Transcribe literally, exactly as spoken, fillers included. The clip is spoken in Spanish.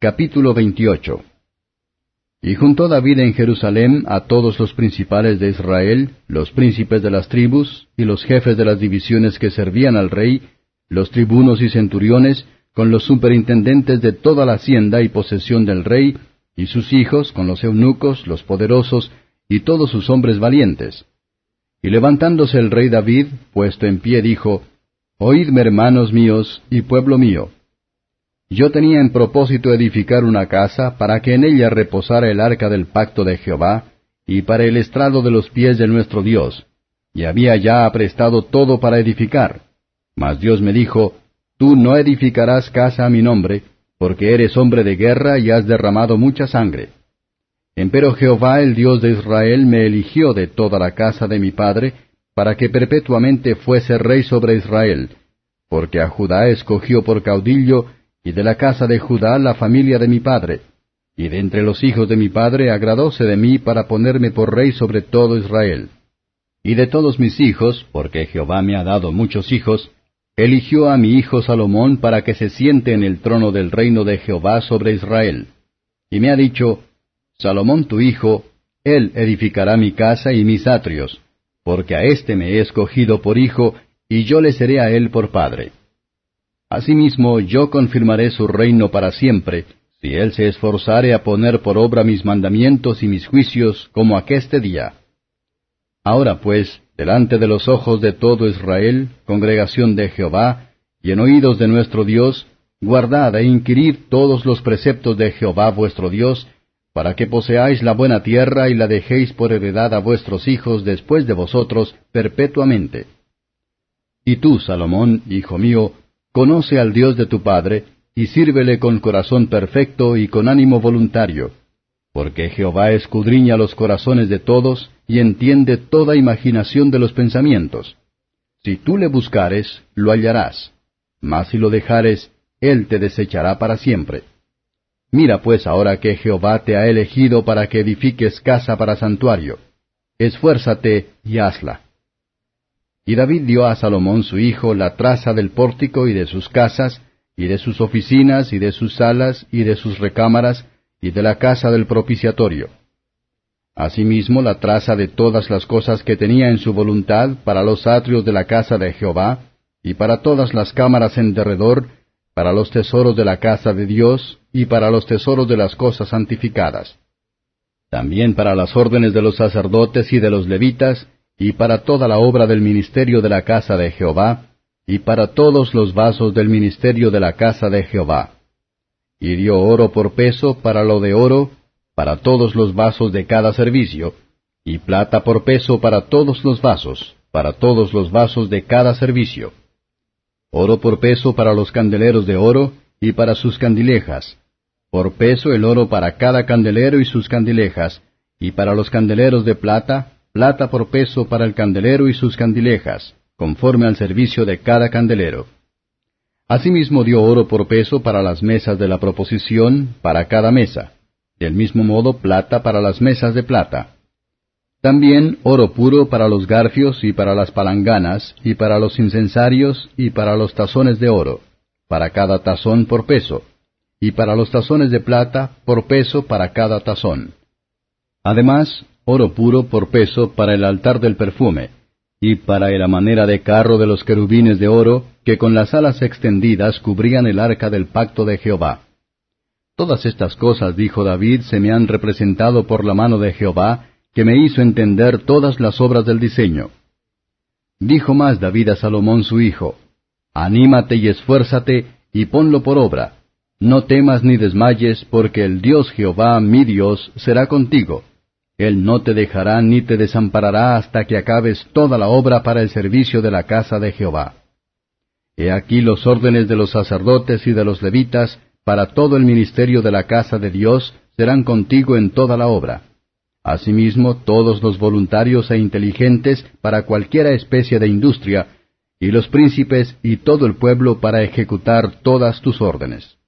Capítulo veintiocho. Y juntó David en Jerusalem a todos los principales de Israel, los príncipes de las tribus, y los jefes de las divisiones que servían al rey, los tribunos y centuriones, con los superintendentes de toda la hacienda y posesión del rey, y sus hijos, con los eunucos, los poderosos, y todos sus hombres valientes. Y levantándose el rey David, puesto en pie, dijo, Oídme, hermanos míos, y pueblo mío. Yo tenía en propósito edificar una casa, para que en ella reposara el arca del pacto de Jehová, y para el estrado de los pies de nuestro Dios, y había ya aprestado todo para edificar. Mas Dios me dijo, Tú no edificarás casa a mi nombre, porque eres hombre de guerra y has derramado mucha sangre. Empero Jehová, el Dios de Israel, me eligió de toda la casa de mi padre, para que perpetuamente fuese rey sobre Israel, porque a Judá escogió por caudillo, y de la casa de Judá la familia de mi padre, y de entre los hijos de mi padre agradóse de mí para ponerme por rey sobre todo Israel. Y de todos mis hijos, porque Jehová me ha dado muchos hijos, eligió a mi hijo Salomón para que se siente en el trono del reino de Jehová sobre Israel. Y me ha dicho, Salomón tu hijo, él edificará mi casa y mis atrios, porque a éste me he escogido por hijo, y yo le seré a él por padre. Asimismo yo confirmaré su reino para siempre, si él se esforzare a poner por obra mis mandamientos y mis juicios, como aqueste día. Ahora pues, delante de los ojos de todo Israel, congregación de Jehová, y en oídos de nuestro Dios, guardad e inquirid todos los preceptos de Jehová vuestro Dios, para que poseáis la buena tierra y la dejéis por heredad a vuestros hijos después de vosotros perpetuamente. Y tú, Salomón, hijo mío, conoce al Dios de tu padre, y sírvele con corazón perfecto y con ánimo voluntario, porque Jehová escudriña los corazones de todos, y entiende toda imaginación de los pensamientos. Si tú le buscares, lo hallarás, mas si lo dejares, él te desechará para siempre. Mira pues ahora que Jehová te ha elegido para que edifiques casa para santuario. Esfuérzate y hazla. Y David dio a Salomón su hijo la traza del pórtico y de sus casas, y de sus oficinas, y de sus salas, y de sus recámaras, y de la casa del propiciatorio. Asimismo la traza de todas las cosas que tenía en su voluntad para los atrios de la casa de Jehová, y para todas las cámaras en derredor, para los tesoros de la casa de Dios, y para los tesoros de las cosas santificadas. También para las órdenes de los sacerdotes y de los levitas, y para toda la obra del ministerio de la casa de Jehová, y para todos los vasos del ministerio de la casa de Jehová. Y dio oro por peso para lo de oro, para todos los vasos de cada servicio, y plata por peso para todos los vasos, para todos los vasos de cada servicio. Oro por peso para los candeleros de oro, y para sus candilejas. Por peso el oro para cada candelero y sus candilejas, y para los candeleros de plata, plata por peso para el candelero y sus candilejas, conforme al servicio de cada candelero. Asimismo dio oro por peso para las mesas de la proposición, para cada mesa. Del mismo modo plata para las mesas de plata. También oro puro para los garfios y para las palanganas, y para los incensarios y para los tazones de oro, para cada tazón por peso, y para los tazones de plata por peso para cada tazón. Además, oro puro por peso para el altar del perfume, y para la manera de carro de los querubines de oro, que con las alas extendidas cubrían el arca del pacto de Jehová. Todas estas cosas, dijo David, se me han representado por la mano de Jehová, que me hizo entender todas las obras del diseño. Dijo más David a Salomón su hijo, Anímate y esfuérzate, y ponlo por obra. No temas ni desmayes, porque el Dios Jehová, mi Dios, será contigo. Él no te dejará ni te desamparará hasta que acabes toda la obra para el servicio de la casa de Jehová. He aquí los órdenes de los sacerdotes y de los levitas, para todo el ministerio de la casa de Dios, serán contigo en toda la obra. Asimismo, todos los voluntarios e inteligentes para cualquiera especie de industria, y los príncipes y todo el pueblo para ejecutar todas tus órdenes.